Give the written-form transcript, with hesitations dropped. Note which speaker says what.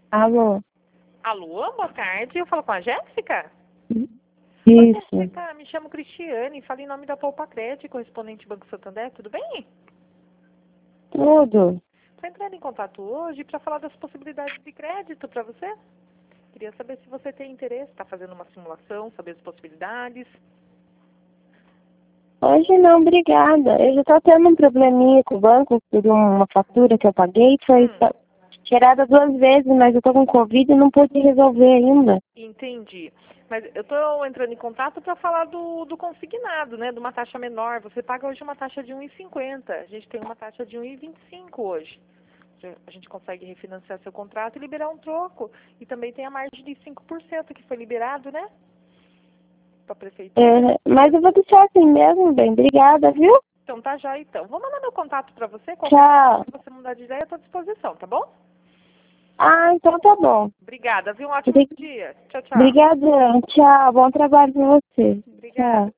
Speaker 1: Alô?
Speaker 2: Alô, boa tarde. Eu falo com a Jéssica? Oi,
Speaker 1: Isso.
Speaker 2: Jéssica, me chamo Cristiane, falo em nome da Poupa Crédito, correspondente Banco Santander, tudo bem?
Speaker 1: Tudo.
Speaker 2: Estou entrando em contato hoje para falar das possibilidades de crédito para você. Queria saber se você tem interesse, está fazendo uma simulação, saber as possibilidades.
Speaker 1: Hoje não, obrigada. Eu já estou tendo um probleminha com o banco por uma fatura que eu paguei. Foi tirada 2 vezes, mas eu estou com Covid e não pude resolver ainda.
Speaker 2: Entendi. Mas eu estou entrando em contato para falar do consignado, né? De uma taxa menor. Você paga hoje uma taxa de 1,50. A gente tem uma taxa de 1,25 hoje. A gente consegue refinanciar seu contrato e liberar um troco. E também tem a margem de 5% que foi liberado, né? Para a prefeitura.
Speaker 1: Mas eu vou deixar assim mesmo, bem. Obrigada, viu?
Speaker 2: Então tá já, então. Vou mandar meu contato para você. Qualquer
Speaker 1: Tchau.
Speaker 2: coisa, se você mudar de ideia, eu estou à disposição, tá bom?
Speaker 1: Ah, então tá bom.
Speaker 2: Obrigada, viu? Um ótimo dia. Tchau, tchau.
Speaker 1: Obrigadão. Tchau. Bom trabalho pra você.
Speaker 2: Obrigada.
Speaker 1: Tchau.